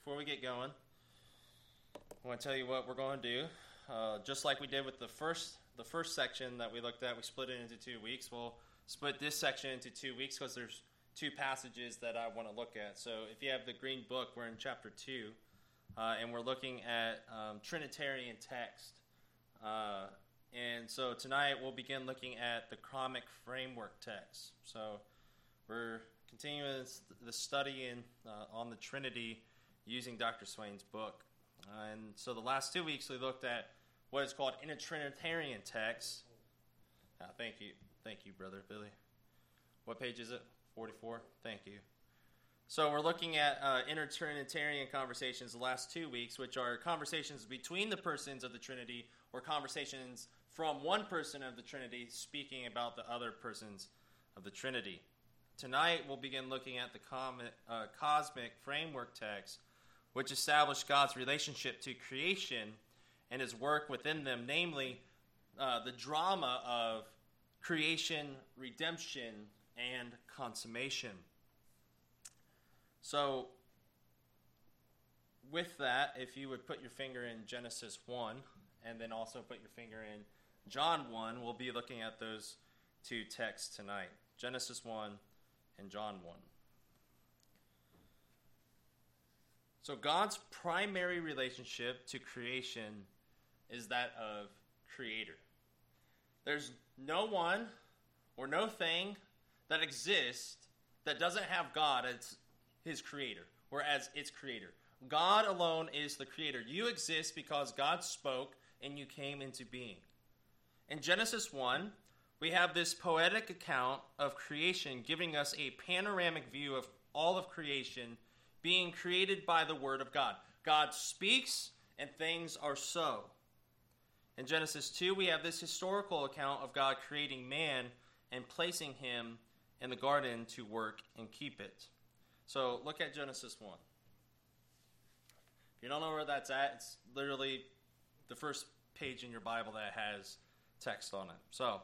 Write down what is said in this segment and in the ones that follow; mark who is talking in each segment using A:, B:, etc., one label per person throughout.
A: before we get going, I want to tell you what we're going to do. Just like we did with the first section that we looked at, we split it into 2 weeks. We'll split this section into 2 weeks because there's two passages that I want to look at. So if you have the green book, we're in chapter 2, and we're looking at Trinitarian text. And so tonight we'll begin looking at the Comic Framework text. So we're continuing the study on the Trinity using Dr. Swain's book. And so the last 2 weeks we looked at what is called intertrinitarian text. Thank you, Brother Billy. What page is it? 44? Thank you. So we're looking at intertrinitarian conversations the last 2 weeks, which are conversations between the persons of the Trinity or conversations from one person of the Trinity speaking about the other persons of the Trinity. Tonight we'll begin looking at the cosmic framework text, which established God's relationship to creation and his work within them, namely the drama of creation, redemption, and consummation. So, with that, if you would put your finger in Genesis 1, and then also put your finger in John 1, we'll be looking at those two texts tonight. Genesis 1 and John 1. So God's primary relationship to creation is that of creator. There's no one or no thing that exists that doesn't have God as his creator or as its creator. God alone is the creator. You exist because God spoke and you came into being. In Genesis 1, we have this poetic account of creation giving us a panoramic view of all of creation being created by the Word of God. God speaks, and things are so. In Genesis 2, we have this historical account of God creating man and placing him in the garden to work and keep it. So look at Genesis 1. If you don't know where that's at, it's literally the first page in your Bible that has text on it. So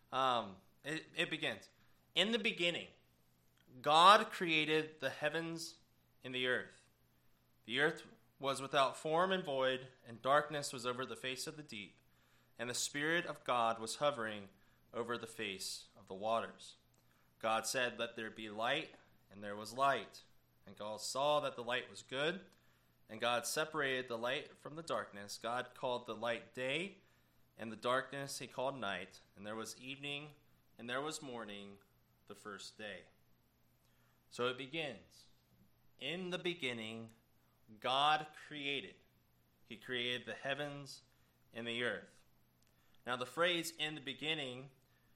A: it begins. In the beginning, God created the heavens and the earth. The earth was without form and void, and darkness was over the face of the deep, and the Spirit of God was hovering over the face of the waters. God said, "Let there be light," and there was light. And God saw that the light was good, and God separated the light from the darkness. God called the light day, and the darkness he called night. And there was evening, and there was morning, the first day. So it begins. In the beginning, God created. He created the heavens and the earth. Now, the phrase "in the beginning"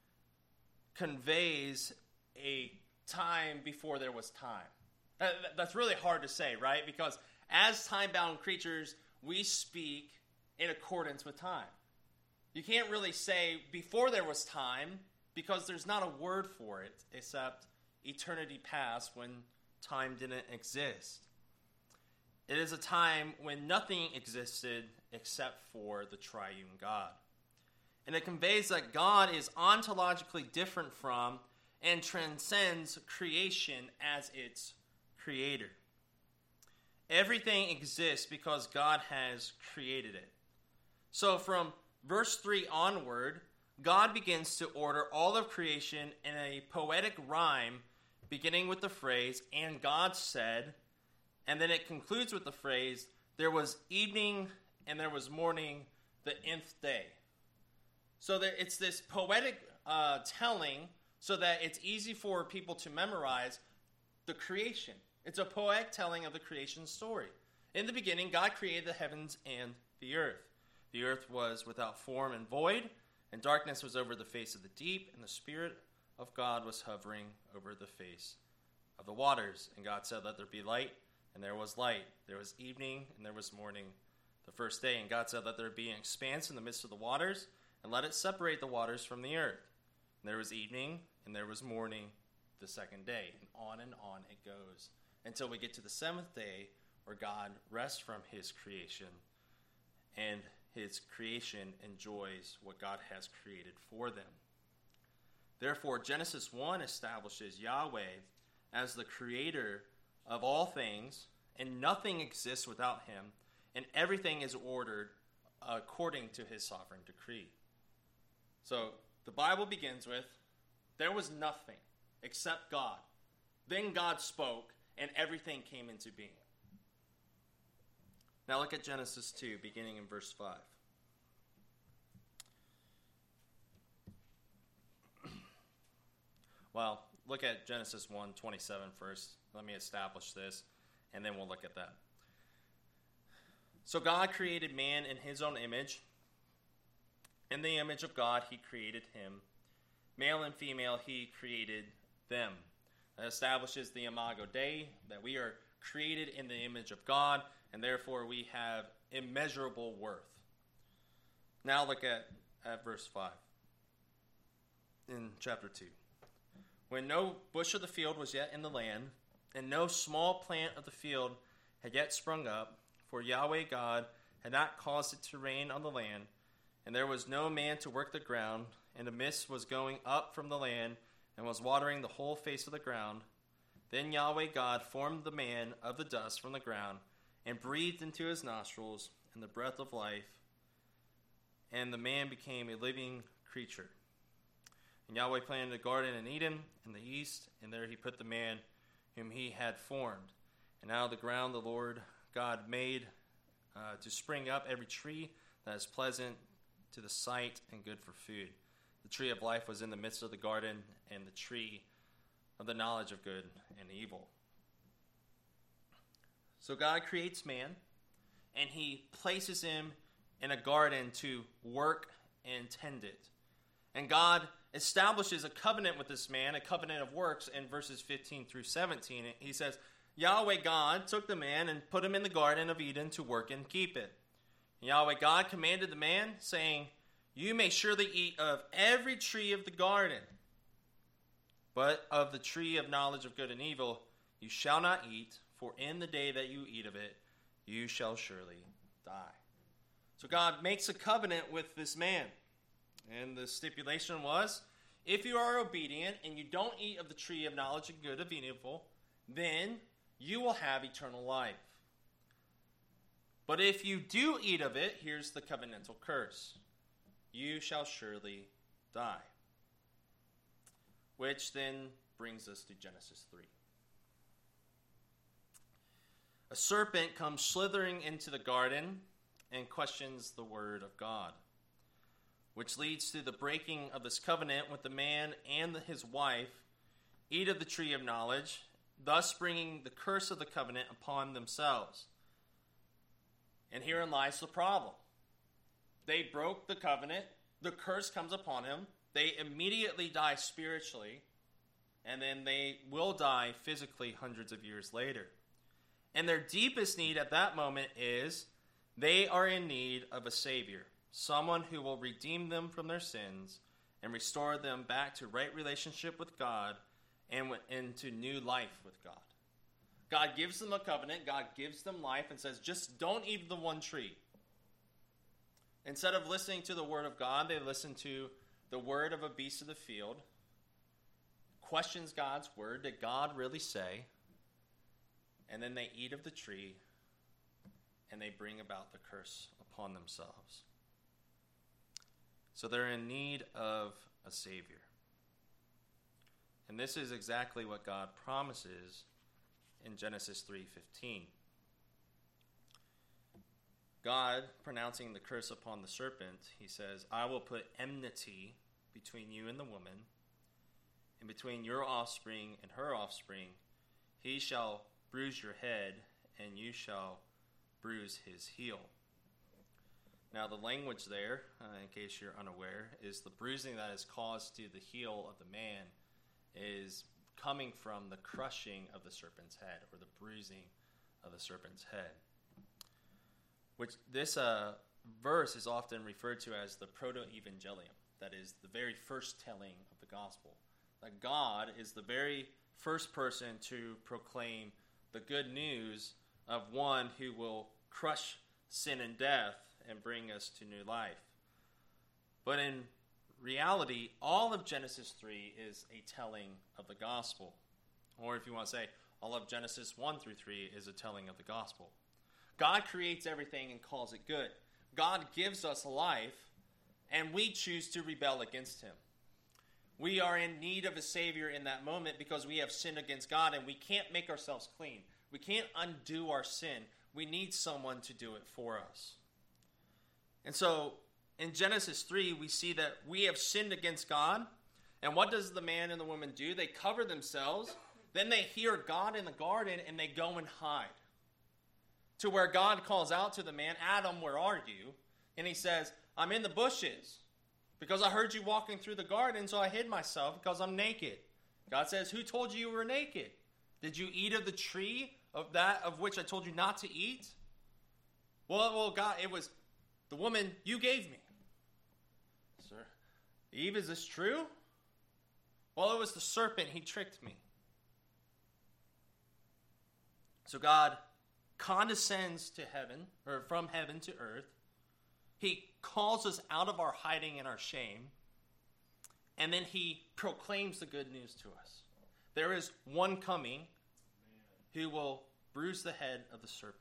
A: conveys a time before there was time. That's really hard to say, right? Because as time-bound creatures, we speak in accordance with time. You can't really say before there was time because there's not a word for it except eternity past when time didn't exist. It is a time when nothing existed except for the triune God. And it conveys that God is ontologically different from and transcends creation as its creator. Everything exists because God has created it. So from verse 3 onward, God begins to order all of creation in a poetic rhyme, beginning with the phrase, "And God said," and then it concludes with the phrase, "There was evening and there was morning, the nth day." So it's this poetic telling so that it's easy for people to memorize the creation. It's a poetic telling of the creation story. In the beginning, God created the heavens and the earth. The earth was without form and void, and darkness was over the face of the deep, and the Spirit of God was hovering over the face of the waters. And God said, "Let there be light," and there was light. There was evening, and there was morning, the first day. And God said, "Let there be an expanse in the midst of the waters, and let it separate the waters from the earth." And there was evening, and there was morning, the second day. And on it goes until we get to the seventh day, where God rests from his creation, and his creation enjoys what God has created for them. Therefore, Genesis 1 establishes Yahweh as the creator of all things and nothing exists without him, and everything is ordered according to his sovereign decree. So the Bible begins with, there was nothing except God. Then God spoke, and everything came into being. Now look at Genesis 2, beginning in verse 5. Well, look at Genesis 1:27 first. Let me establish this, and then we'll look at that. So God created man in his own image. In the image of God, he created him. Male and female, he created them. That establishes the Imago Dei, that we are created in the image of God, and therefore we have immeasurable worth. Now look at verse 5 in chapter 2. When no bush of the field was yet in the land, and no small plant of the field had yet sprung up, for Yahweh God had not caused it to rain on the land, and there was no man to work the ground, and a mist was going up from the land, and was watering the whole face of the ground. Then Yahweh God formed the man of the dust from the ground, and breathed into his nostrils and the breath of life, and the man became a living creature. And Yahweh planted a garden in Eden in the east, and there he put the man whom he had formed. And out of the ground the Lord God made to spring up every tree that is pleasant to the sight and good for food. The tree of life was in the midst of the garden, and the tree of the knowledge of good and evil. So God creates man, and he places him in a garden to work and tend it. And God establishes a covenant with this man, a covenant of works, in verses 15 through 17. He says, Yahweh God took the man and put him in the Garden of Eden to work and keep it. And Yahweh God commanded the man, saying, You may surely eat of every tree of the garden, but of the tree of knowledge of good and evil you shall not eat, for in the day that you eat of it, you shall surely die. So God makes a covenant with this man. And the stipulation was, if you are obedient and you don't eat of the tree of knowledge of good and evil, then you will have eternal life. But if you do eat of it, here's the covenantal curse. You shall surely die. Which then brings us to Genesis 3. A serpent comes slithering into the garden and questions the word of God, which leads to the breaking of this covenant with the man and his wife eat of the tree of knowledge, thus bringing the curse of the covenant upon themselves. And herein lies the problem. They broke the covenant, the curse comes upon him, they immediately die spiritually, and then they will die physically hundreds of years later. And their deepest need at that moment is they are in need of a Savior. Someone who will redeem them from their sins and restore them back to right relationship with God and into new life with God. God gives them a covenant. God gives them life and says, just don't eat the one tree. Instead of listening to the word of God, they listen to the word of a beast of the field, questions God's word. Did God really say? And then they eat of the tree and they bring about the curse upon themselves. So they're in need of a Savior. And this is exactly what God promises in Genesis 3:15. God, pronouncing the curse upon the serpent, he says, I will put enmity between you and the woman, and between your offspring and her offspring. He shall bruise your head, and you shall bruise his heel. Now, the language there, in case you're unaware, is the bruising that is caused to the heel of the man is coming from the crushing of the serpent's head, or the bruising of the serpent's head. Which this verse is often referred to as the proto-evangelium. That is the very first telling of the gospel. That God is the very first person to proclaim the good news of one who will crush sin and death and bring us to new life. But in reality, all of Genesis 3 is a telling of the gospel. Or if you want to say, All of Genesis 1 through 3 is a telling of the gospel. God creates everything and calls it good. God gives us life, and we choose to rebel against him. We are in need of a Savior in that moment because we have sinned against God, and we can't make ourselves clean. We can't undo our sin. We need someone to do it for us. And so, in Genesis 3, we see that we have sinned against God. And what does the man and the woman do? They cover themselves. Then they hear God in the garden, and they go and hide. To where God calls out to the man, Adam, where are you? And he says, I'm in the bushes because I heard you walking through the garden, so I hid myself because I'm naked. God says, who told you were naked? Did you eat of the tree of that of which I told you not to eat? Well, God, it was the woman you gave me. Sir, Eve, is this true? Well, it was the serpent. He tricked me. So God condescends to heaven, or from heaven to earth. He calls us out of our hiding and our shame. And then he proclaims the good news to us. There is one coming who will bruise the head of the serpent.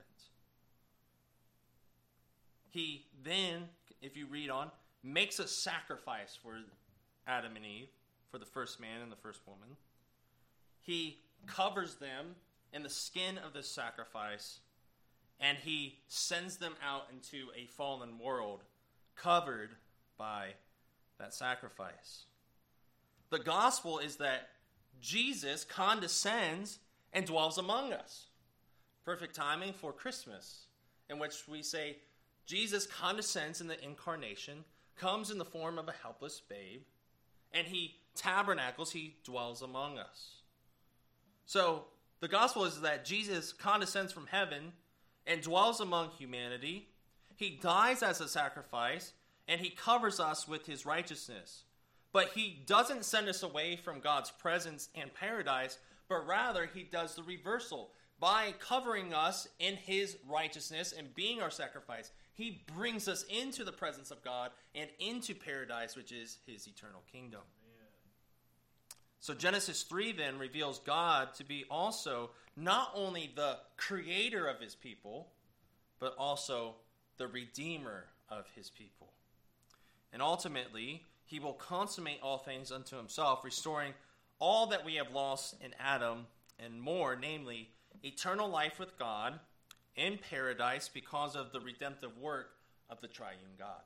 A: He then, if you read on, makes a sacrifice for Adam and Eve, for the first man and the first woman. He covers them in the skin of this sacrifice, and he sends them out into a fallen world covered by that sacrifice. The gospel is that Jesus condescends and dwells among us. Perfect timing for Christmas, in which we say Jesus condescends in the incarnation, comes in the form of a helpless babe, and he tabernacles, he dwells among us. So the gospel is that Jesus condescends from heaven and dwells among humanity. He dies as a sacrifice, and he covers us with his righteousness. But he doesn't send us away from God's presence and paradise, but rather he does the reversal. By covering us in his righteousness and being our sacrifice, he brings us into the presence of God and into paradise, which is his eternal kingdom. So Genesis 3 then reveals God to be also not only the creator of his people, but also the redeemer of his people. And ultimately, he will consummate all things unto himself, restoring all that we have lost in Adam and more, namely eternal life with God in paradise because of the redemptive work of the triune God.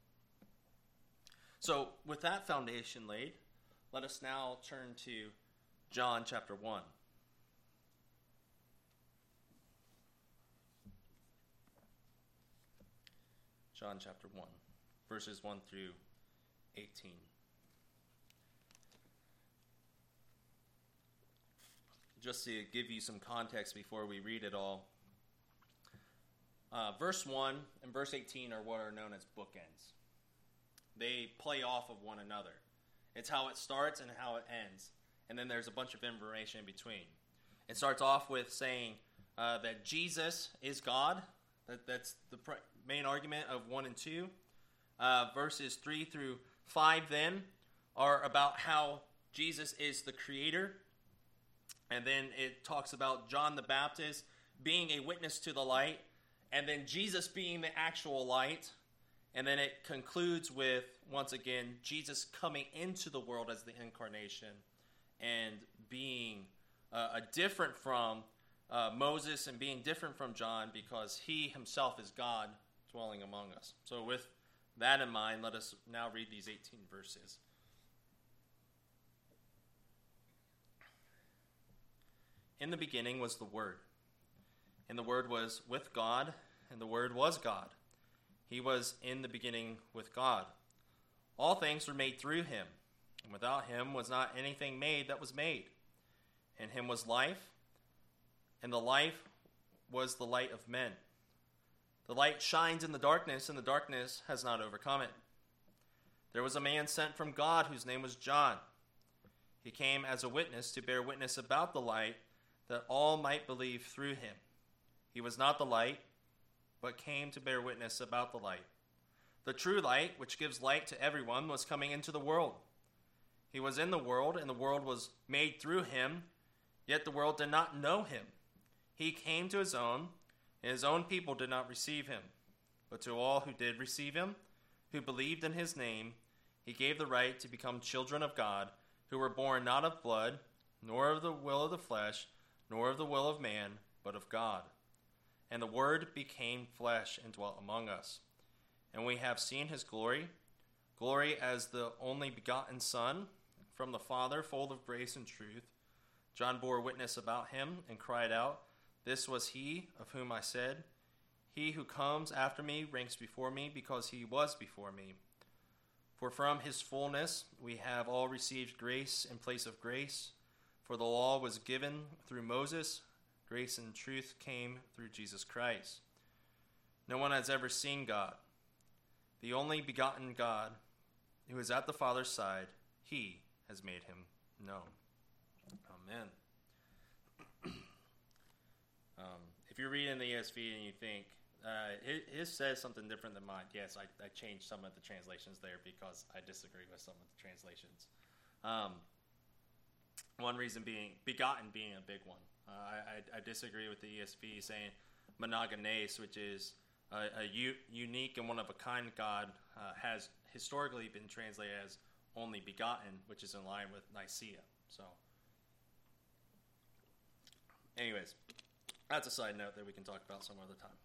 A: So with that foundation laid, let us now turn to John chapter 1. John chapter 1, verses 1 through 18. Just to give you some context before we read it all, verse 1 and verse 18 are what are known as bookends. They play off of one another. It's how it starts and how it ends. And then there's a bunch of information in between. It starts off with saying that Jesus is God. That's the main argument of 1 and 2. Verses 3 through 5 then are about how Jesus is the creator. And then it talks about John the Baptist being a witness to the light. And then Jesus being the actual light. And then it concludes with, once again, Jesus coming into the world as the incarnation and being different from Moses and being different from John because he himself is God dwelling among us. So with that in mind, let us now read these 18 verses. In the beginning was the Word, and the Word was with God, and the Word was God. He was in the beginning with God. All things were made through him, and without him was not anything made that was made. In him was life, and the life was the light of men. The light shines in the darkness, and the darkness has not overcome it. There was a man sent from God whose name was John. He came as a witness to bear witness about the light, that all might believe through him. He was not the light, but came to bear witness about the light. The true light, which gives light to everyone, was coming into the world. He was in the world, and the world was made through him, Yet the world did not know him. He came to his own, and his own people did not receive him. But to all who did receive him, who believed in his name, he gave the right to become children of God, who were born not of blood, nor of the will of the flesh, nor of the will of man, but of God. And the Word became flesh and dwelt among us. And we have seen his glory, glory as the only begotten Son from the Father, full of grace and truth. John bore witness about him and cried out, "This was he of whom I said, 'He who comes after me ranks before me, because he was before me.' For from his fullness we have all received grace in place of grace. For the law was given through Moses, grace and truth came through Jesus Christ. No one has ever seen God. The only begotten God, who is at the Father's side, he has made him known." Amen. If you're reading the ESV and you think, his says something different than mine, yes, I changed some of the translations there because I disagree with some of the translations. One reason being, begotten being a big one. I disagree with the ESV saying monogenes, which is a unique and one-of-a-kind God, has historically been translated as only begotten, which is in line with Nicaea. So, anyways, that's a side note that we can talk about some other time.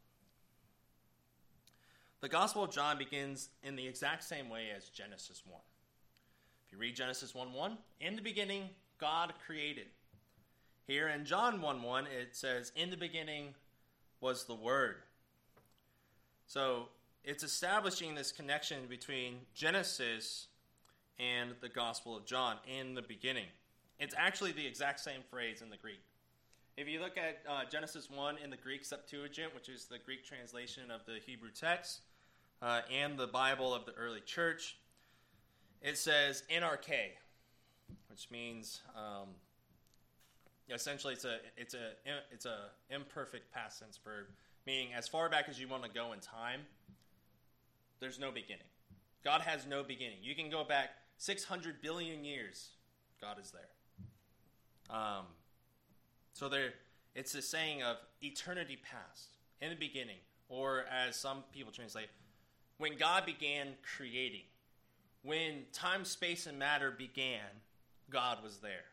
A: The Gospel of John begins in the exact same way as Genesis 1. If you read Genesis 1:1, in the beginning, God created. Here in John 1:1, it says, in the beginning was the Word. So it's establishing this connection between Genesis and the Gospel of John, in the beginning. It's actually the exact same phrase in the Greek. If you look at Genesis 1 in the Greek Septuagint, which is the Greek translation of the Hebrew text, and the Bible of the early church, it says NRK, which means essentially it's a imperfect past tense verb, meaning as far back as you want to go in time, there's no beginning. God has no beginning. You can go back 600 billion years, God is there. So it's the saying of eternity past, in the beginning, or as some people translate, when God began creating. When time, space, and matter began, God was there.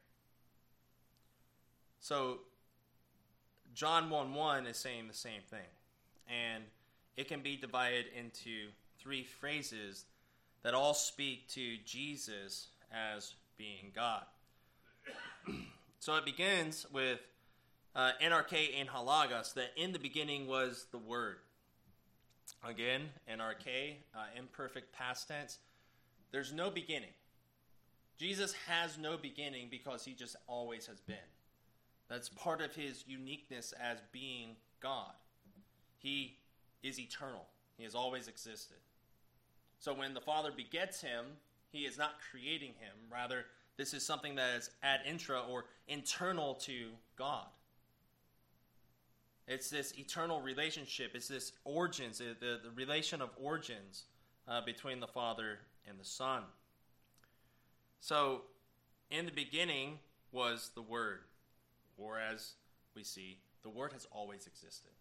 A: So John 1:1 is saying the same thing. And it can be divided into three phrases that all speak to Jesus as being God. So it begins with NRK and halagos, that in the beginning was the Word. Again, NRK, imperfect past tense. There's no beginning. Jesus has no beginning because he just always has been. That's part of his uniqueness as being God. He is eternal. He has always existed. So when the Father begets him, he is not creating him. Rather, this is something that is ad intra or internal to God. It's this eternal relationship. It's this origins, the relation of origins between the Father and the Son. So, in the beginning was the Word. Or as we see, the Word has always existed.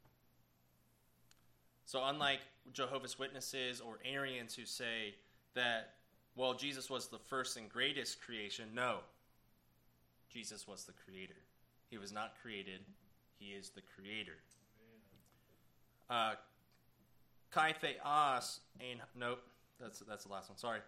A: So unlike Jehovah's Witnesses or Arians who say that, well, Jesus was the first and greatest creation, no. Jesus was the creator. He was not created. He is the creator. Kai theos, nope, that's the last one, sorry.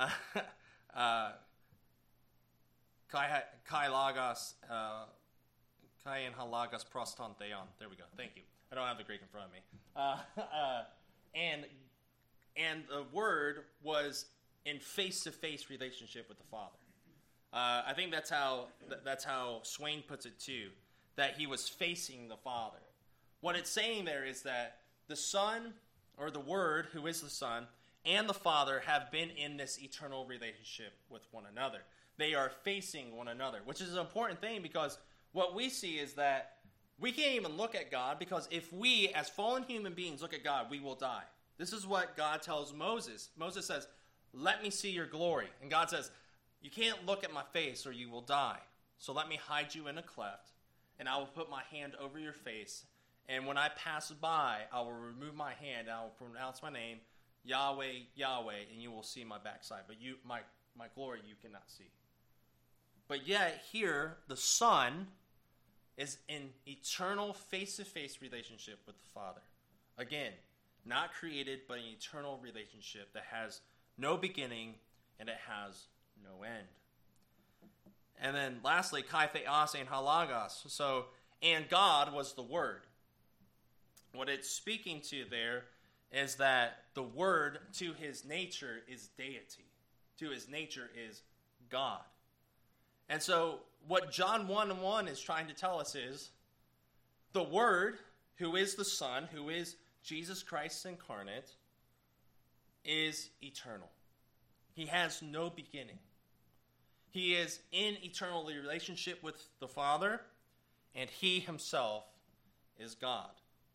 A: Kai logos, Kai and halagos proston theon. There we go, thank you. I don't have the Greek in front of me. And the Word was in face-to-face relationship with the Father. I think that's how Swain puts it too, that he was facing the Father. What it's saying there is that the Son, or the Word, who is the Son, and the Father have been in this eternal relationship with one another. They are facing one another, which is an important thing because what we see is that we can't even look at God because if we, as fallen human beings, look at God, we will die. This is what God tells Moses. Moses says, "Let me see your glory." And God says, "You can't look at my face or you will die. So let me hide you in a cleft and I will put my hand over your face. And when I pass by, I will remove my hand, and I will pronounce my name, Yahweh, Yahweh, and you will see my backside. But my glory you cannot see. But yet here, the Son is in eternal face-to-face relationship with the Father. Again, not created, but an eternal relationship that has no beginning and it has no end. And then lastly, kai theos and halagos. So, and God was the Word. What it's speaking to there is that the Word to his nature is deity. To his nature is God. And so what John 1:1 is trying to tell us is the Word, who is the Son, who is Jesus Christ incarnate, is eternal. He has no beginning. He is in eternal relationship with the Father, and he himself is God.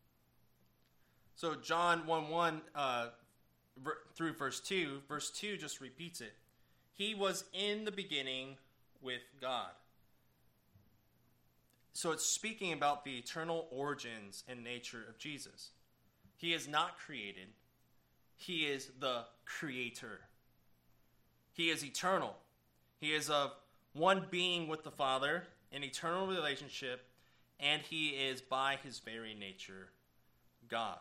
A: So John 1:1 through verse 2 just repeats it. He was in the beginning with God. So it's speaking about the eternal origins and nature of Jesus. He is not created. He is the creator. He is eternal. He is of one being with the Father, an eternal relationship, and he is by his very nature God.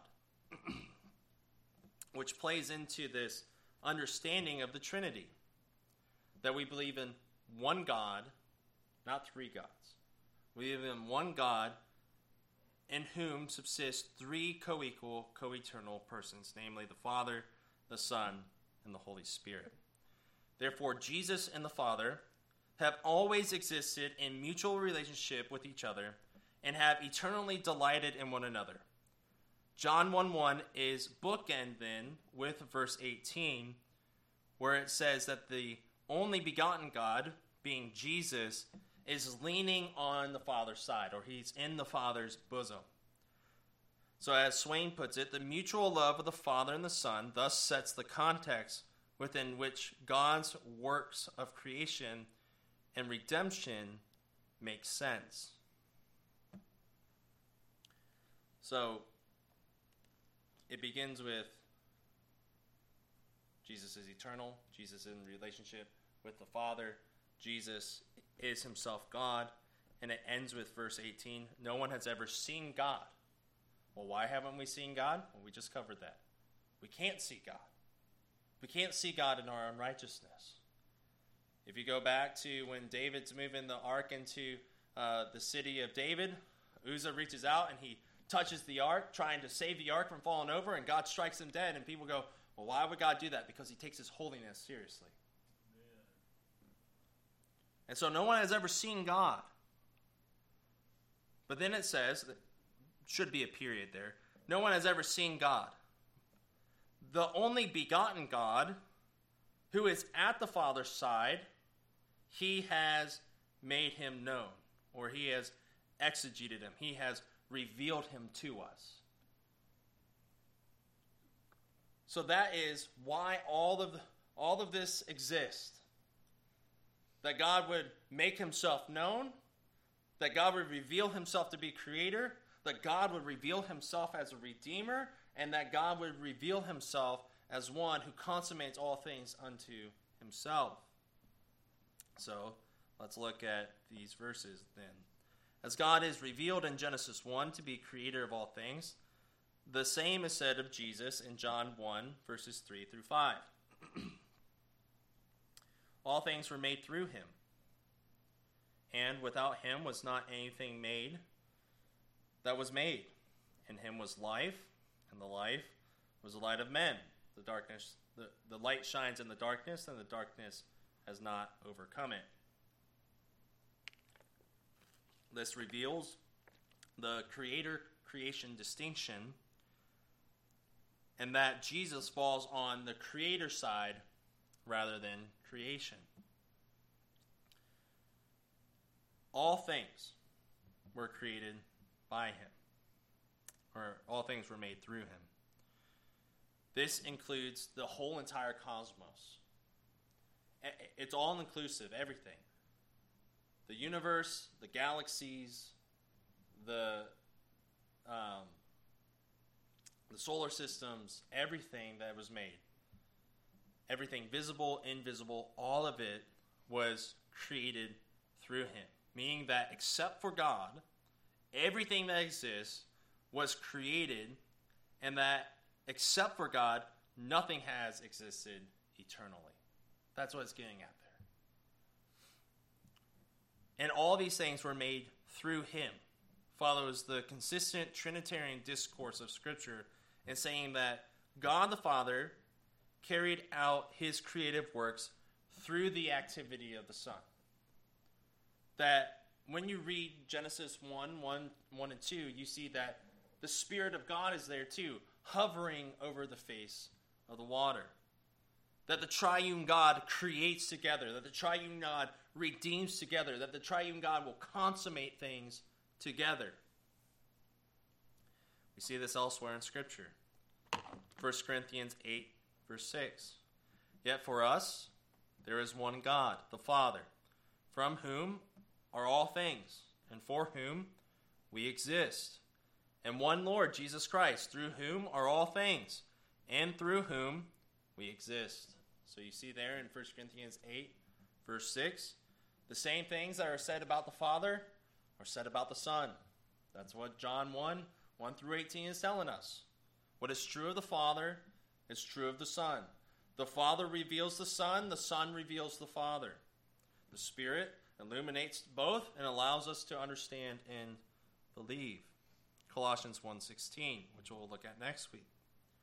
A: Which plays into this understanding of the Trinity. That we believe in one God, not three gods. We believe in one God in whom subsist three co-equal, co-eternal persons, namely the Father, the Son, and the Holy Spirit. Therefore, Jesus and the Father have always existed in mutual relationship with each other and have eternally delighted in one another. John 1:1 is bookend then with verse 18, where it says that the only begotten God, being Jesus, is leaning on the Father's side, or he's in the Father's bosom. So as Swain puts it, the mutual love of the Father and the Son thus sets the context within which God's works of creation and redemption make sense. So it begins with Jesus is eternal, Jesus is in relationship with the Father, Jesus is himself God, and it ends with verse 18, no one has ever seen God. Well, why haven't we seen God? Well, we just covered that. We can't see God. We can't see God in our unrighteousness. If you go back to when David's moving the ark into the city of David, Uzzah reaches out and he touches the ark, trying to save the ark from falling over, and God strikes him dead, and people go, well, why would God do that? Because he takes his holiness seriously. Yeah. And so no one has ever seen God. But then it says, that should be a period there, no one has ever seen God. The only begotten God, who is at the Father's side, he has made him known, or he has exegeted him. He has revealed him to us. So that is why all of this exists. That God would make himself known, that God would reveal himself to be creator, that God would reveal himself as a redeemer, and that God would reveal himself as one who consummates all things unto himself. So let's look at these verses then. As God is revealed in Genesis 1 to be creator of all things, the same is said of Jesus in John 1, verses 3 through 5. All things were made through him, and without him was not anything made that was made. In him was life, and the life was the light of men. The light shines in the darkness, and the darkness has not overcome it. This reveals the creator-creation distinction, and that Jesus falls on the creator side rather than creation. All things were created by him, or all things were made through him. This includes the whole entire cosmos. It's all inclusive, everything. The universe, the galaxies, the solar systems, everything that was made, everything visible, invisible, all of it was created through him. Meaning that except for God, everything that exists was created, and that except for God, nothing has existed eternally. That's what it's getting at there. And all these things were made through him. Follows the consistent Trinitarian discourse of Scripture in saying that God the Father carried out his creative works through the activity of the Son. That when you read Genesis 1 and 2, you see that the Spirit of God is there too, hovering over the face of the water. That the triune God creates together, that the triune God redeems together, that the triune God will consummate things together. We see this elsewhere in Scripture. 1 Corinthians 8, verse 6. Yet for us, there is one God, the Father, from whom are all things, and for whom we exist. And one Lord, Jesus Christ, through whom are all things, and through whom we exist. So you see there in 1 Corinthians 8, verse 6, the same things that are said about the Father are said about the Son. That's what John 1 through 18 is telling us. What is true of the Father is true of the Son. The Father reveals the Son reveals the Father. The Spirit illuminates both and allows us to understand and believe. Colossians 1:16, which we'll look at next week.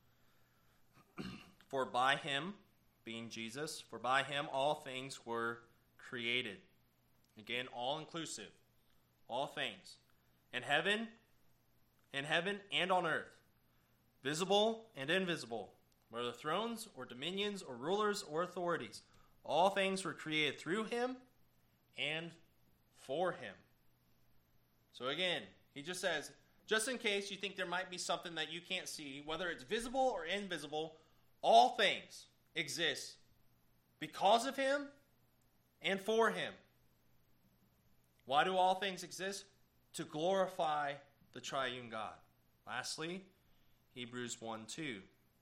A: For by him, being Jesus, for by him all things were created. Again, all inclusive. All things. In heaven and on earth. Visible and invisible. Whether thrones or dominions or rulers or authorities. All things were created through him and for him. So again, he just says, just in case you think there might be something that you can't see, whether it's visible or invisible, all things exist because of him and for him. Why do all things exist? To glorify the triune God. Lastly, Hebrews 1:2.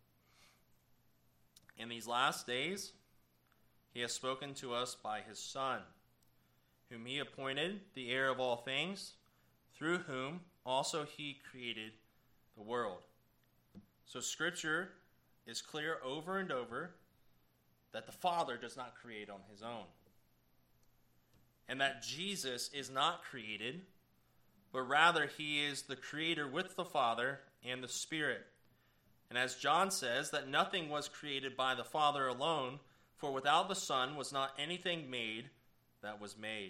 A: In these last days, he has spoken to us by his Son, whom he appointed the heir of all things, through whom also he created the world. So Scripture is clear over and over that the Father does not create on his own. And that Jesus is not created, but rather he is the creator with the Father and the Spirit. And as John says, that nothing was created by the Father alone, for without the Son was not anything made that was made.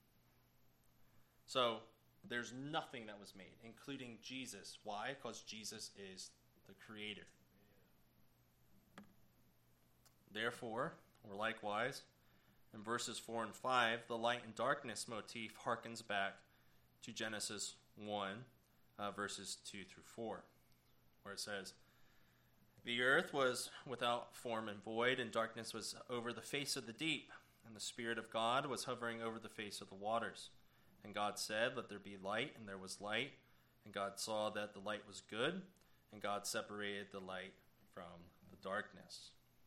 A: So, there's nothing that was made, including Jesus. Why? Because Jesus is the creator. Therefore, or likewise, in verses 4 and 5, the light and darkness motif harkens back to Genesis 1, verses 2 through 4, where it says, the earth was without form and void, and darkness was over the face of the deep, and the Spirit of God was hovering over the face of the waters. And God said, let there be light, and there was light. And God saw that the light was good, and God separated the light from the darkness.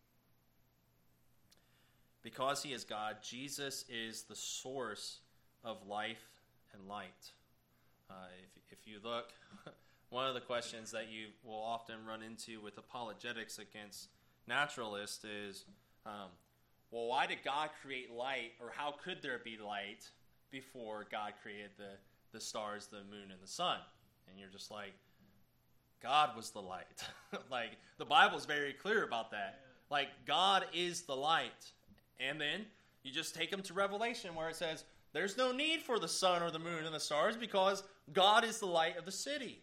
A: Because he is God, Jesus is the source of life and light. If you look, one of the questions that you will often run into with apologetics against naturalists is, well, why did God create light, or how could there be light before God created the stars, the moon, and the sun? And you're just like, God was the light. Like, the Bible's very clear about that. Like, God is the light. And then you just take them to Revelation, where it says, there's no need for the sun or the moon and the stars because God is the light of the city.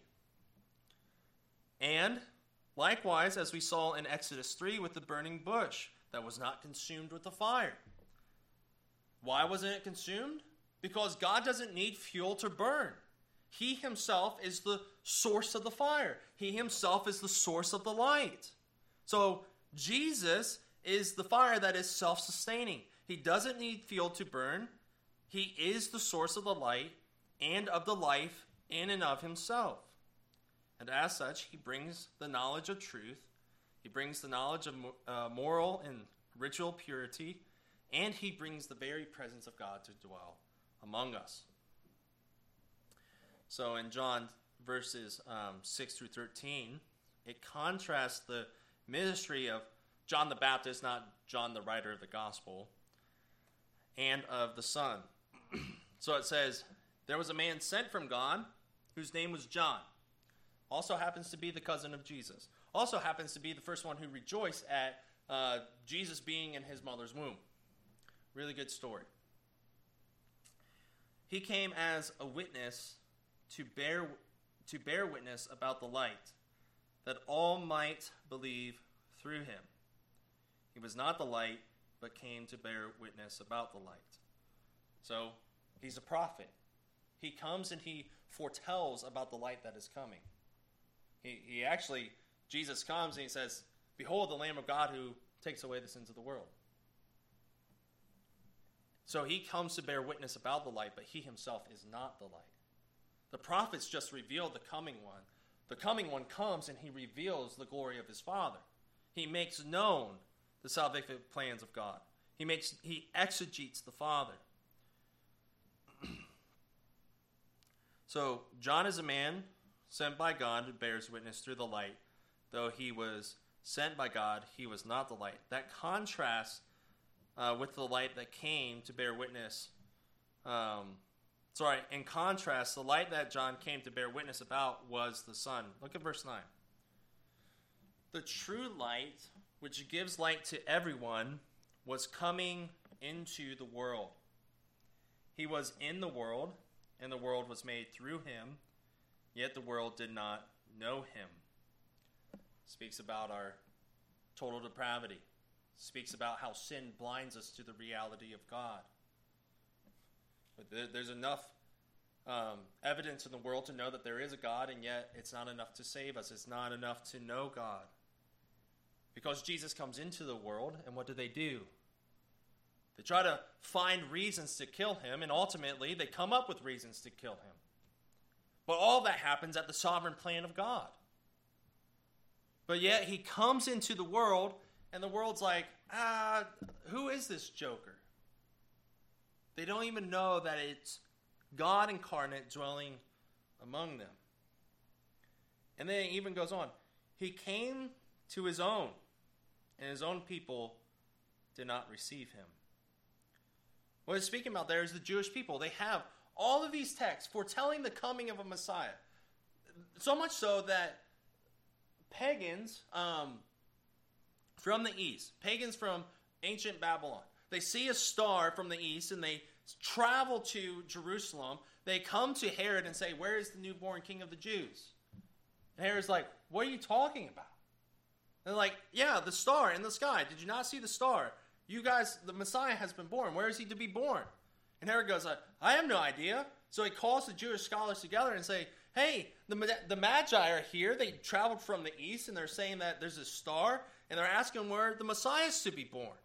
A: And likewise, as we saw in Exodus 3 with the burning bush that was not consumed with the fire. Why wasn't it consumed? Because God doesn't need fuel to burn. He himself is the source of the fire. He himself is the source of the light. So Jesus is the fire that is self-sustaining. He doesn't need fuel to burn. He is the source of the light and of the life in and of himself. And as such, he brings the knowledge of truth. He brings the knowledge of moral and ritual purity. And he brings the very presence of God to dwell among us. So in John verses 6 through 13, it contrasts the ministry of John the Baptist, not John the writer of the gospel, and of the Son. So it says, there was a man sent from God whose name was John. Also happens to be the cousin of Jesus. Also happens to be the first one who rejoiced at Jesus being in his mother's womb. Really good story. He came as a witness to bear witness about the light, that all might believe through him. He was not the light, but came to bear witness about the light. So, he's a prophet. He comes and he foretells about the light that is coming. He actually, Jesus comes and he says, behold the Lamb of God who takes away the sins of the world. So he comes to bear witness about the light, but he himself is not the light. The prophets just revealed the coming one. The coming one comes and he reveals the glory of his Father. He makes known the salvific plans of God. He exegetes the Father. So John is a man sent by God who bears witness through the light. Though he was sent by God, he was not the light. That contrasts with the light that came to bear witness. In contrast, the light that John came to bear witness about was the Son. Look at verse 9. The true light, which gives light to everyone, was coming into the world. He was in the world, and the world was made through him, yet the world did not know him. Speaks about our total depravity. Speaks about how sin blinds us to the reality of God. But there's enough evidence in the world to know that there is a God, and yet it's not enough to save us. It's not enough to know God. Because Jesus comes into the world, and what do? They try to find reasons to kill him, and ultimately they come up with reasons to kill him. But all that happens at the sovereign plan of God. But yet he comes into the world, and the world's like, who is this joker? They don't even know that it's God incarnate dwelling among them. And then it even goes on. He came to his own, and his own people did not receive him. What it's speaking about there is the Jewish people. They have all of these texts foretelling the coming of a Messiah. So much so that pagans from the east, pagans from ancient Babylon, they see a star from the east and they travel to Jerusalem. They come to Herod and say, where is the newborn king of the Jews? And Herod's like, what are you talking about? And they're like, yeah, the star in the sky. Did you not see the star? You guys, the Messiah has been born. Where is he to be born? And Herod goes, I have no idea. So he calls the Jewish scholars together and say, hey, the Magi are here. They traveled from the east, and they're saying that there's a star, and they're asking where the Messiah is to be born.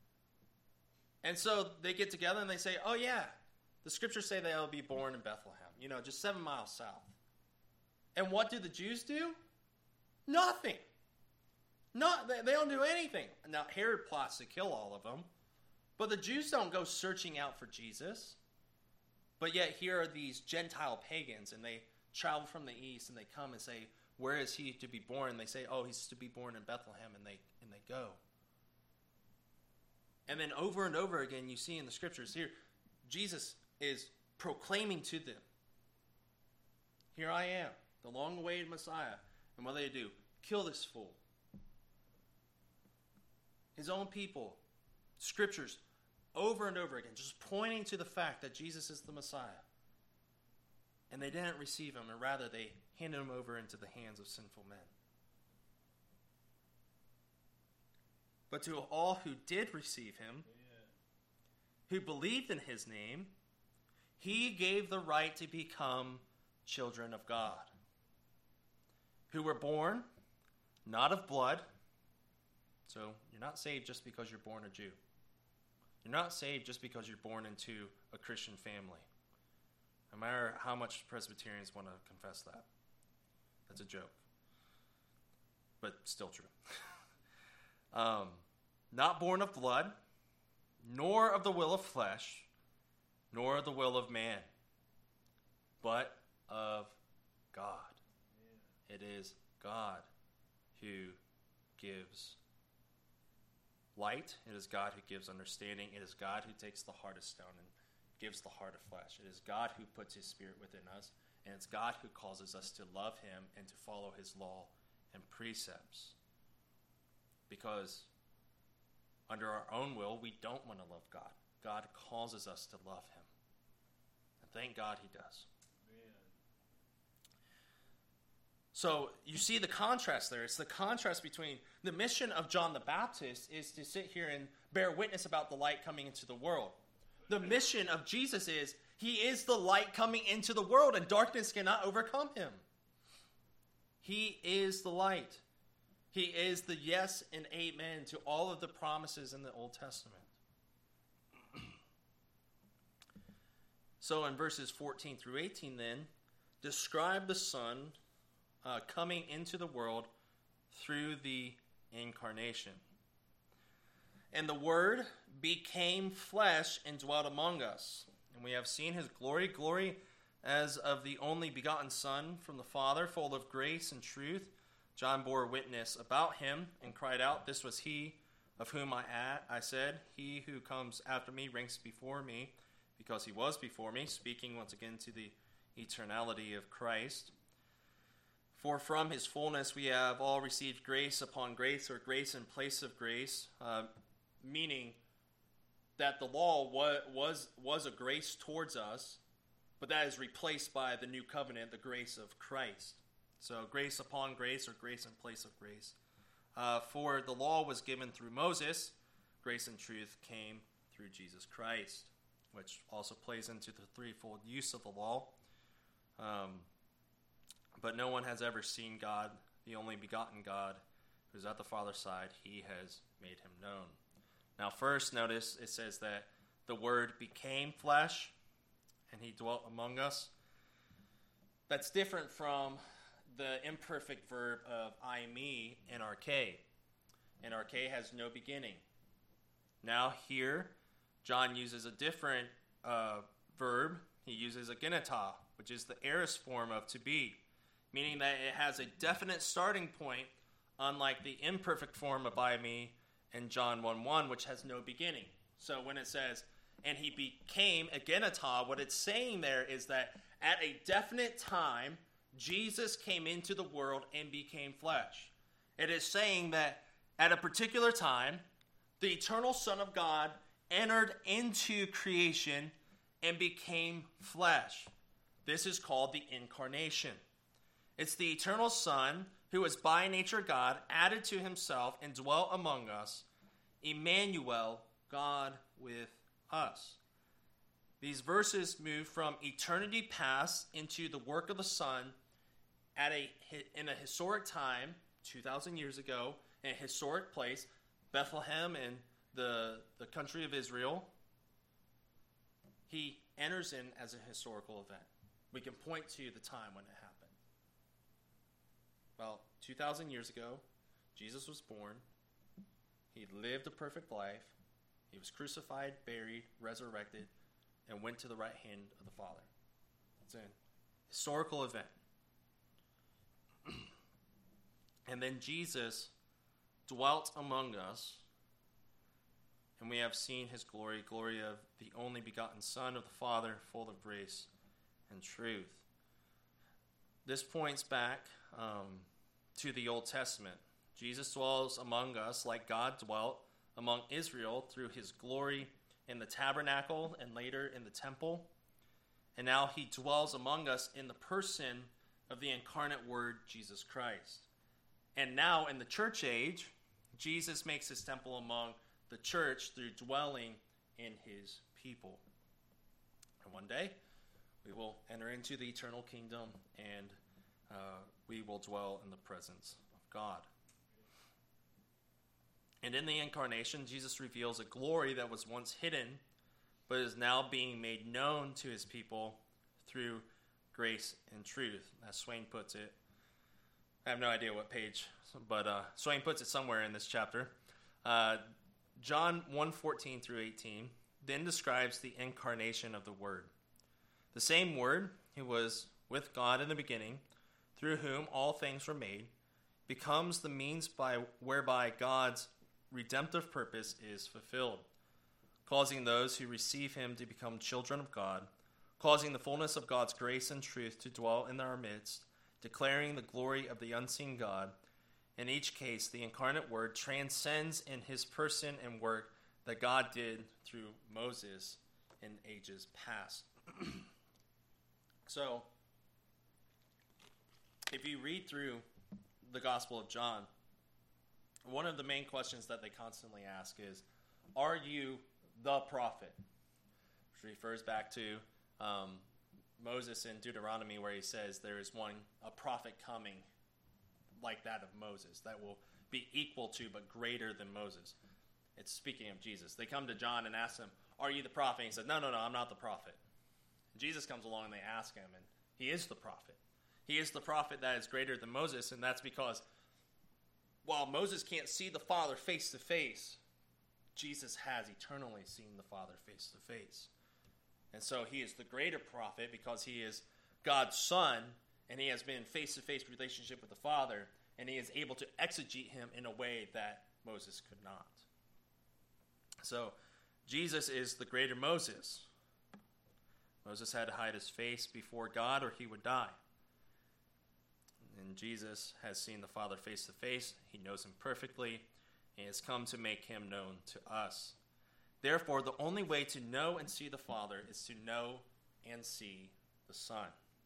A: And so they get together and they say, oh yeah, the scriptures say that he'll be born in Bethlehem, just 7 miles south. And what do the Jews do? Nothing. They don't do anything. Now, Herod plots to kill all of them, but the Jews don't go searching out for Jesus. But yet here are these Gentile pagans, and they travel from the east, and they come and say, where is he to be born? And they say, oh, he's to be born in Bethlehem, and they go. And then over and over again, you see in the scriptures here, Jesus is proclaiming to them, here I am, the long-awaited Messiah. And what do? Kill this fool. His own people, scriptures, over and over again, just pointing to the fact that Jesus is the Messiah. And they didn't receive him, and rather they handed him over into the hands of sinful men. But to all who did receive him, who believed in his name, he gave the right to become children of God, who were born not of blood. So you're not saved just because you're born a Jew. You're not saved just because you're born into a Christian family. No matter how much Presbyterians want to confess that. That's a joke. But still true. Not born of blood, nor of the will of flesh, nor of the will of man, but of God. It is God who gives light. It is God who gives understanding. It is God who takes the heart of stone and gives the heart of flesh. It is God who puts his spirit within us. And it's God who causes us to love him and to follow his law and precepts. Because under our own will, we don't want to love God. God causes us to love him. And thank God he does. So you see the contrast there. It's the contrast between the mission of John the Baptist is to sit here and bear witness about the light coming into the world. The mission of Jesus is he is the light coming into the world, and darkness cannot overcome him. He is the light. He is the yes and amen to all of the promises in the Old Testament. So in verses 14 through 18 then, describe the Son coming into the world through the incarnation. And the Word became flesh and dwelt among us. And we have seen his glory as of the only begotten Son from the Father, full of grace and truth. John bore witness about him and cried out, "This was he of whom I said, he who comes after me ranks before me, because he was before me," speaking once again to the eternality of Christ. For from his fullness we have all received grace upon grace, or grace in place of grace, meaning that the law was a grace towards us, but that is replaced by the new covenant, the grace of Christ. So grace upon grace, or grace in place of grace. For the law was given through Moses, grace and truth came through Jesus Christ, which also plays into the threefold use of the law. But no one has ever seen God, the only begotten God, who is at the Father's side. He has made him known. Now first, notice it says that the Word became flesh, and he dwelt among us. That's different from the imperfect verb of I, me, in arche. And arche has no beginning. Now here, John uses a different verb. He uses agenata, which is the aorist form of to be, meaning that it has a definite starting point, unlike the imperfect form of I, me, in John 1:1, which has no beginning. So when it says, and he became agenata, what it's saying there is that at a definite time, Jesus came into the world and became flesh. It is saying that at a particular time, the eternal Son of God entered into creation and became flesh. This is called the incarnation. It's the eternal Son, who is by nature God, added to himself and dwelt among us, Emmanuel, God with us. These verses move from eternity past into the work of the Son in a historic time, 2,000 years ago, in a historic place, Bethlehem in the country of Israel. He enters in as a historical event. We can point to the time when it happened. Well, 2,000 years ago, Jesus was born. He lived a perfect life. He was crucified, buried, resurrected, and went to the right hand of the Father. It's a historical event. And then Jesus dwelt among us, and we have seen his glory of the only begotten Son of the Father, full of grace and truth. This points back to the Old Testament. Jesus dwells among us like God dwelt among Israel through his glory in the tabernacle and later in the temple. And now he dwells among us in the person of the incarnate Word, Jesus Christ. And now in the church age, Jesus makes his temple among the church through dwelling in his people. And one day, we will enter into the eternal kingdom, and we will dwell in the presence of God. And in the incarnation, Jesus reveals a glory that was once hidden, but is now being made known to his people through grace and truth, as Swain puts it. I have no idea what page, but Swain puts it somewhere in this chapter. John 1:14 through 18 then describes the incarnation of the Word. The same Word who was with God in the beginning, through whom all things were made, becomes the means whereby God's redemptive purpose is fulfilled, causing those who receive him to become children of God, causing the fullness of God's grace and truth to dwell in our midst, declaring the glory of the unseen God. In each case, the incarnate Word transcends in his person and work that God did through Moses in ages past. So, if you read through the Gospel of John, one of the main questions that they constantly ask is, are you the prophet? Which refers back to Moses in Deuteronomy, where he says there is a prophet coming like that of Moses that will be equal to but greater than Moses. It's speaking of Jesus. They come to John and ask him, are you the prophet? And he said, no, I'm not the prophet. And Jesus comes along and they ask him, and he is the prophet. He is the prophet that is greater than Moses, and that's because while Moses can't see the Father face to face, Jesus has eternally seen the Father face to face. And so he is the greater prophet because he is God's Son, and he has been face-to-face relationship with the Father, and he is able to exegete him in a way that Moses could not. So Jesus is the greater Moses. Moses had to hide his face before God or he would die. And Jesus has seen the Father face to face. He knows him perfectly, and has come to make him known to us. Therefore, the only way to know and see the Father is to know and see the Son.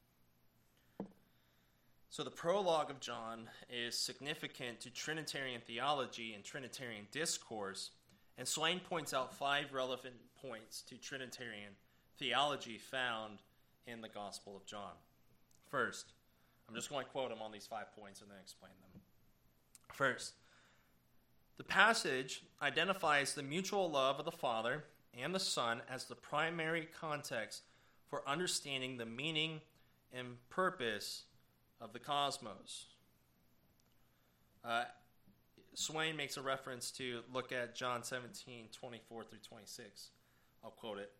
A: So the prologue of John is significant to Trinitarian theology and Trinitarian discourse, and Swain points out 5 relevant points to Trinitarian theology found in the Gospel of John. First, I'm just going to quote him on these 5 points and then explain them. First, the passage identifies the mutual love of the Father and the Son as the primary context for understanding the meaning and purpose of the cosmos. Swain makes a reference to look at John 17:24 through 26. I'll quote it.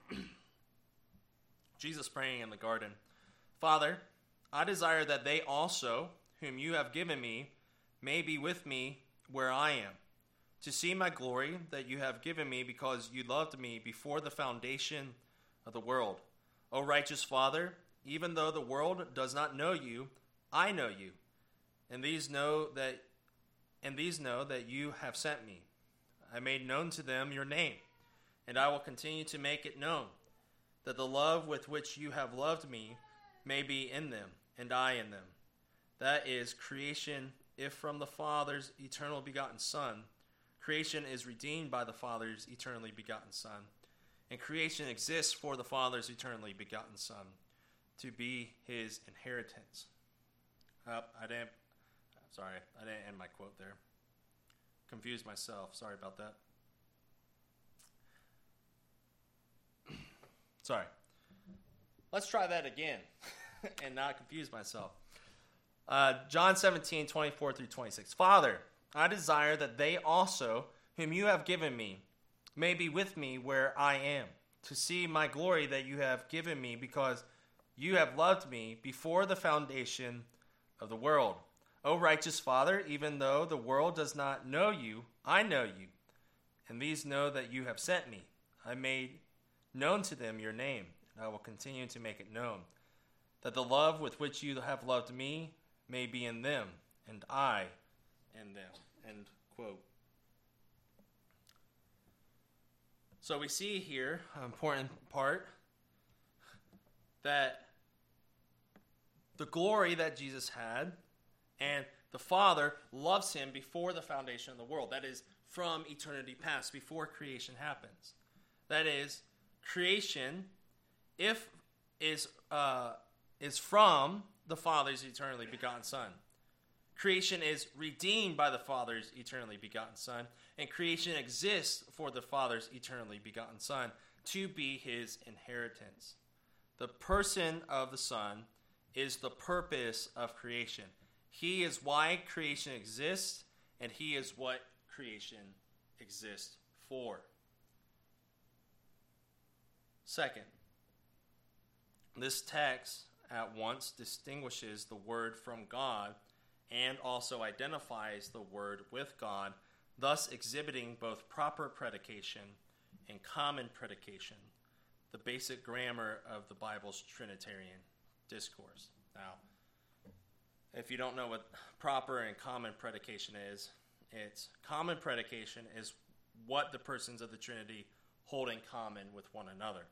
A: Jesus praying in the garden, Father, I desire that they also, whom you have given me, may be with me where I am, to see my glory that you have given me because you loved me before the foundation of the world. O righteous Father, even though the world does not know you, I know you, and these know that you have sent me. I made known to them your name, and I will continue to make it known, that the love with which you have loved me may be in them, and I in them. That is creation, if from the Father's eternal begotten Son. Creation is redeemed by the Father's eternally begotten Son, and creation exists for the Father's eternally begotten Son, to be his inheritance. I didn't end my quote there. Confused myself. Sorry about that. Sorry. Let's try that again and not confuse myself. John 17:24 through 26. Father, I desire that they also, whom you have given me, may be with me where I am, to see my glory that you have given me, because you have loved me before the foundation of the world. O righteous Father, even though the world does not know you, I know you, and these know that you have sent me. I made known to them your name, and I will continue to make it known, that the love with which you have loved me may be in them, and I in them. End quote. So we see here an important part, that the glory that Jesus had, and the Father loves him before the foundation of the world. That is, from eternity past, before creation happens. That is, creation, is from the Father's eternally begotten Son. Creation is redeemed by the Father's eternally begotten Son, and creation exists for the Father's eternally begotten Son to be his inheritance. The person of the Son is the purpose of creation. He is why creation exists, and he is what creation exists for. Second, this text at once distinguishes the Word from God and also identifies the Word with God, thus exhibiting both proper predication and common predication, the basic grammar of the Bible's Trinitarian discourse. Now, if you don't know what proper and common predication is, it's common predication is what the persons of the Trinity hold in common with one another.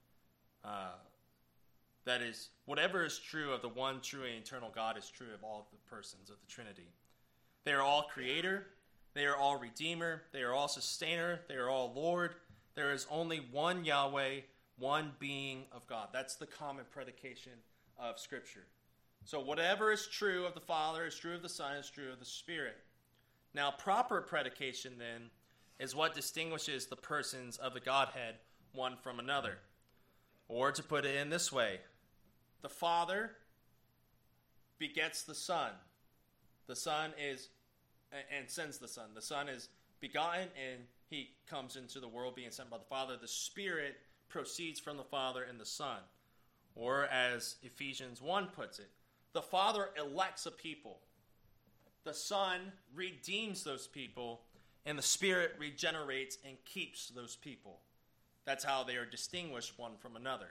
A: That is, whatever is true of the one true and eternal God is true of all the persons of the Trinity. They are all creator, they are all redeemer, they are all sustainer, they are all Lord. There is only one Yahweh, one being of God. That's the common predication of Scripture. So whatever is true of the Father is true of the Son, is true of the Spirit. Now, proper predication, then, is what distinguishes the persons of the Godhead one from another. Or to put it in this way, the Father begets the Son. The Son is, and sends the Son. The Son is begotten, and he comes into the world being sent by the Father. The Spirit proceeds from the Father and the Son. Or as Ephesians 1 puts it, the Father elects a people. The Son redeems those people, and the Spirit regenerates and keeps those people. That's how they are distinguished one from another.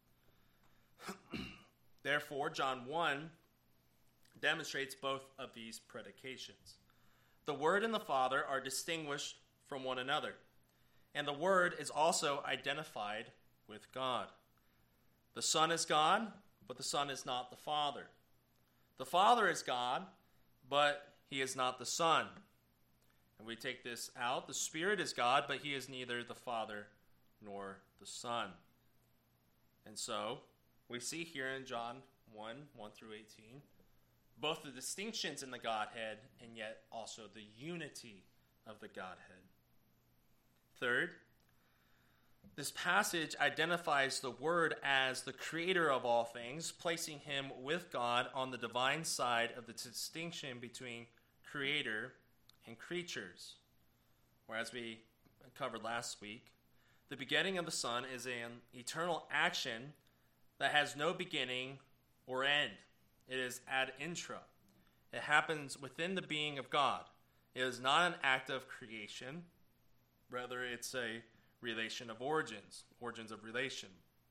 A: Therefore, John 1 demonstrates both of these predications. The Word and the Father are distinguished from one another, and the Word is also identified with God. The Son is God, but the Son is not the Father. The Father is God, but he is not the Son. And we take this out. The Spirit is God, but he is neither the Father nor the Son. And so, we see here in John 1 through 18, both the distinctions in the Godhead and yet also the unity of the Godhead. Third, this passage identifies the Word as the creator of all things, placing him with God on the divine side of the distinction between creator and creatures. Whereas we covered last week, the begetting of the Son is an eternal action that has no beginning or end. It is ad intra. It happens within the being of God. It is not an act of creation. Rather, it's a relation of origins of relation.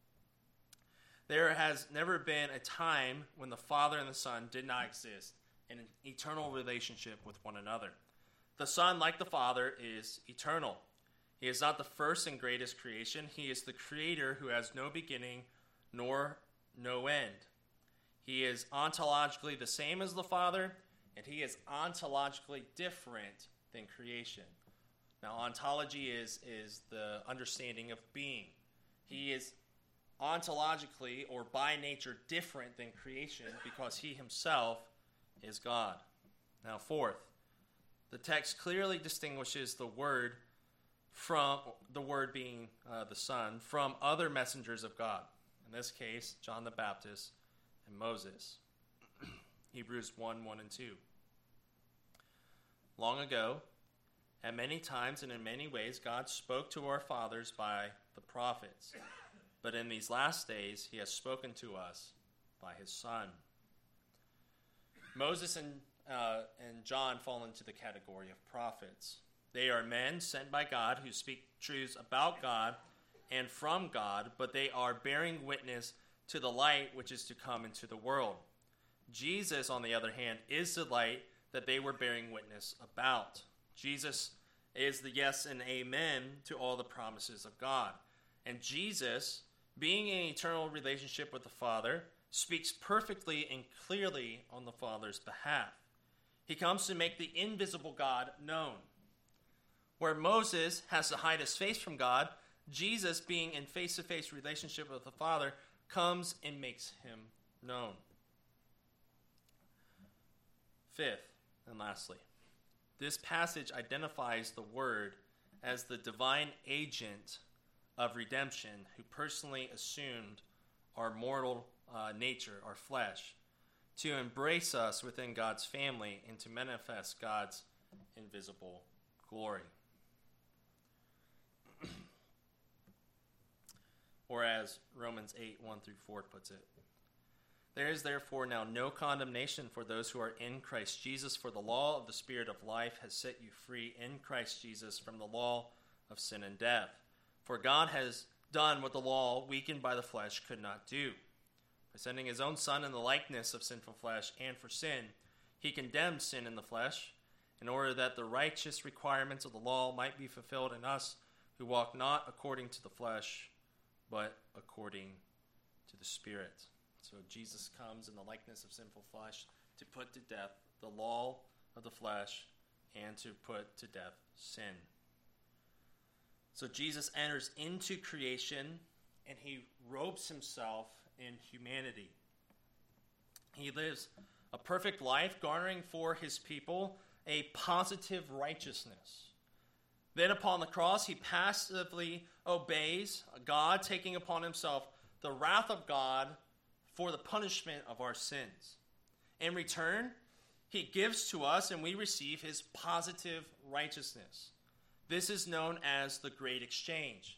A: There has never been a time when the Father and the Son did not exist in an eternal relationship with one another. The Son, like the Father, is eternal. He is not the first and greatest creation. He is the creator who has no beginning nor no end. He is ontologically the same as the Father, and he is ontologically different than creation. Now, ontology is the understanding of being. He is ontologically or by nature different than creation because he himself is God. Now, fourth, the text clearly distinguishes the Word from the Word being the Son from other messengers of God. In this case, John the Baptist and Moses. Hebrews 1 and 2. Long ago, at many times and in many ways, God spoke to our fathers by the prophets. But in these last days, he has spoken to us by his Son. Moses and John fall into the category of prophets. They are men sent by God who speak truths about God and from God, but they are bearing witness to the light which is to come into the world. Jesus, on the other hand, is the light that they were bearing witness about. Jesus is the yes and amen to all the promises of God. And Jesus, being in eternal relationship with the Father, speaks perfectly and clearly on the Father's behalf. He comes to make the invisible God known. Where Moses has to hide his face from God, Jesus, being in face-to-face relationship with the Father, comes and makes him known. Fifth, and lastly, this passage identifies the Word as the divine agent of redemption who personally assumed our mortal nature, our flesh, to embrace us within God's family and to manifest God's invisible glory. Or as Romans 8:1-4 puts it, there is therefore now no condemnation for those who are in Christ Jesus, for the law of the Spirit of life has set you free in Christ Jesus from the law of sin and death. For God has done what the law, weakened by the flesh, could not do. By sending his own Son in the likeness of sinful flesh, and for sin, he condemned sin in the flesh, in order that the righteous requirements of the law might be fulfilled in us who walk not according to the flesh, but according to the Spirit. So Jesus comes in the likeness of sinful flesh to put to death the law of the flesh and to put to death sin. So Jesus enters into creation and he robes himself in humanity. He lives a perfect life, garnering for his people a positive righteousness. Then upon the cross, he passively obeys God, taking upon himself the wrath of God for the punishment of our sins. In return, he gives to us and we receive his positive righteousness. This is known as the Great Exchange.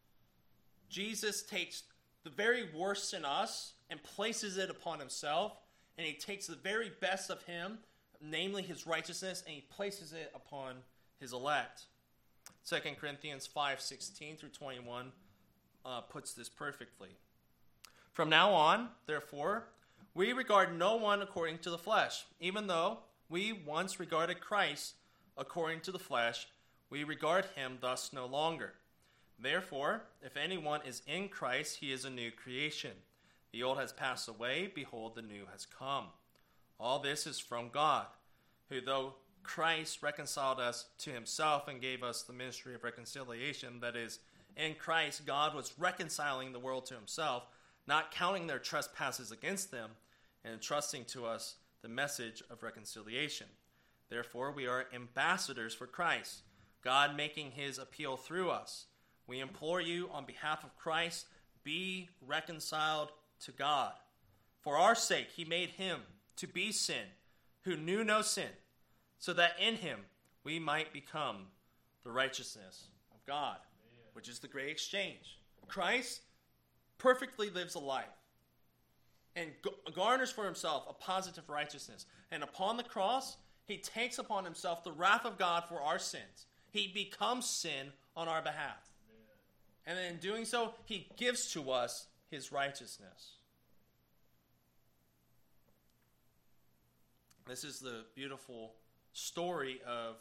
A: Jesus takes the very worst in us and places it upon himself, and he takes the very best of him, namely his righteousness, and he places it upon his elect. 2 Corinthians 5:16-21 puts this perfectly. From now on, therefore, we regard no one according to the flesh. Even though we once regarded Christ according to the flesh, we regard him thus no longer. Therefore, if anyone is in Christ, he is a new creation. The old has passed away, behold, the new has come. All this is from God, who though Christ reconciled us to himself and gave us the ministry of reconciliation, that is, in Christ God was reconciling the world to himself, not counting their trespasses against them, and entrusting to us the message of reconciliation. Therefore, we are ambassadors for Christ, God making his appeal through us. We implore you on behalf of Christ, be reconciled to God. For our sake, he made him to be sin, who knew no sin, so that in him we might become the righteousness of God, which is the great exchange. Christ perfectly lives a life and garners for himself a positive righteousness. And upon the cross, he takes upon himself the wrath of God for our sins. He becomes sin on our behalf. And in doing so, he gives to us his righteousness. This is the beautiful story of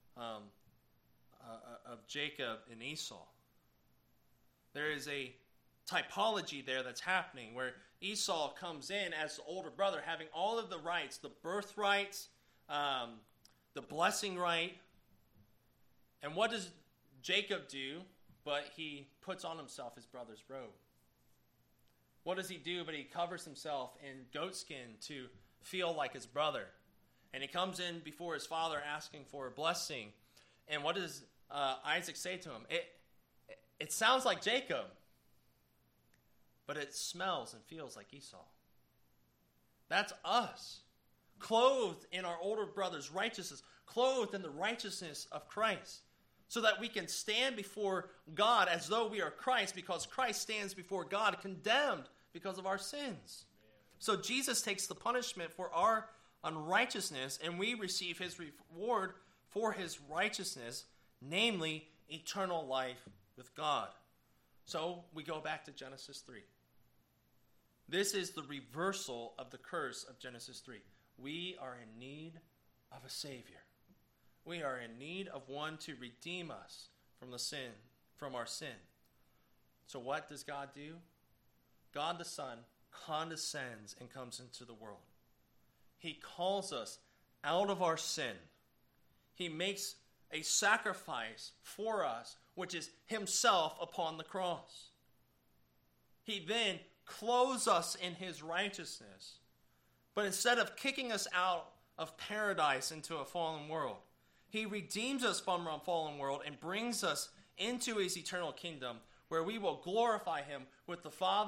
A: Jacob and Esau. There is a typology there that's happening where Esau comes in as the older brother, having all of the rights, the birthrights, the blessing right. And what does Jacob do? But he puts on himself his brother's robe. What does he do? But he covers himself in goatskin to feel like his brother. And he comes in before his father asking for a blessing. And what does Isaac say to him? It sounds like Jacob, but it smells and feels like Esau. That's us, clothed in our older brother's righteousness, clothed in the righteousness of Christ, so that we can stand before God as though we are Christ, because Christ stands before God condemned because of our sins. So Jesus takes the punishment for our unrighteousness, and we receive his reward for his righteousness, namely eternal life with God. So we go back to Genesis 3. This is the reversal of the curse of Genesis 3. We are in need of a Savior. We are in need of one to redeem us from our sin. So what does God do? God the Son condescends and comes into the world. He calls us out of our sin. He makes a sacrifice for us, which is himself upon the cross. He then clothes us in his righteousness. But instead of kicking us out of paradise into a fallen world, he redeems us from our fallen world and brings us into his eternal kingdom, where we will glorify him with the Father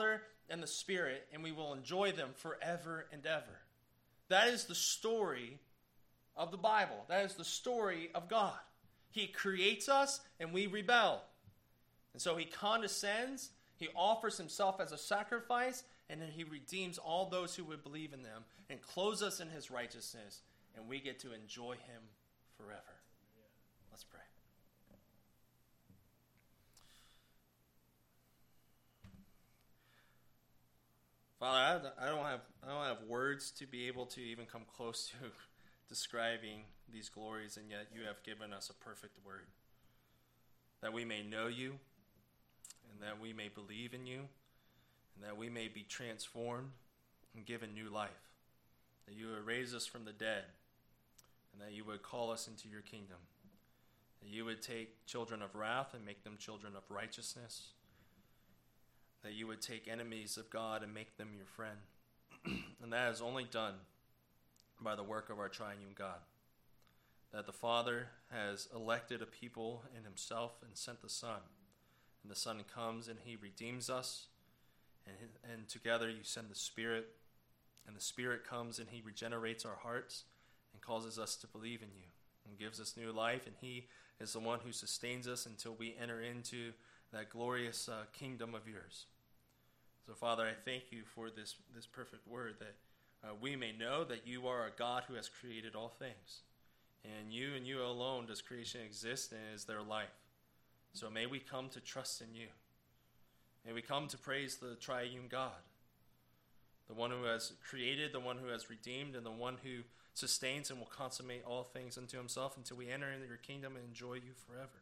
A: and the Spirit, and we will enjoy them forever and ever. That is the story of the Bible. That is the story of God. He creates us, and we rebel. And so he condescends, he offers himself as a sacrifice, and then he redeems all those who would believe in them and clothes us in his righteousness, and we get to enjoy him forever. Let's pray. Father, I don't have words to be able to even come close to describing these glories, and yet you have given us a perfect word, that we may know you, and that we may believe in you, and that we may be transformed and given new life, that you would raise us from the dead, and that you would call us into your kingdom, that you would take children of wrath and make them children of righteousness, that you would take enemies of God and make them your friend. And that is only done by the work of our triune God. That the Father has elected a people in himself and sent the Son. And the Son comes and he redeems us. And together you send the Spirit. And the Spirit comes and he regenerates our hearts and causes us to believe in you. And gives us new life. And he is the one who sustains us until we enter into that glorious kingdom of yours. So, Father, I thank you for this perfect word, that we may know that you are a God who has created all things. And you alone does creation exist and is their life. So may we come to trust in you. May we come to praise the triune God, the one who has created, the one who has redeemed, and the one who sustains and will consummate all things unto himself until we enter into your kingdom and enjoy you forever.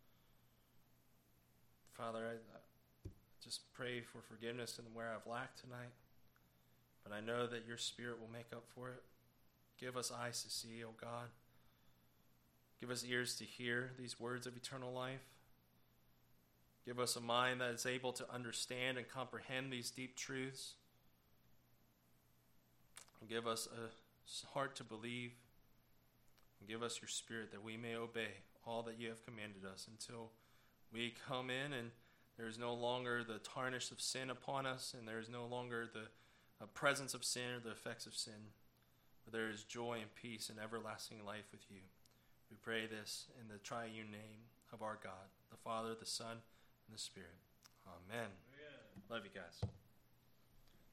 A: Father, I just pray for forgiveness in where I've lacked tonight. But I know that your Spirit will make up for it. Give us eyes to see, O God. Give us ears to hear these words of eternal life. Give us a mind that is able to understand and comprehend these deep truths. And give us a heart to believe. And give us your Spirit that we may obey all that you have commanded us until we come in and there is no longer the tarnish of sin upon us, and there is no longer the presence of sin or the effects of sin, but there is joy and peace and everlasting life with you. We pray this in the triune name of our God, the Father, the Son, and the Spirit. Amen. Love you guys.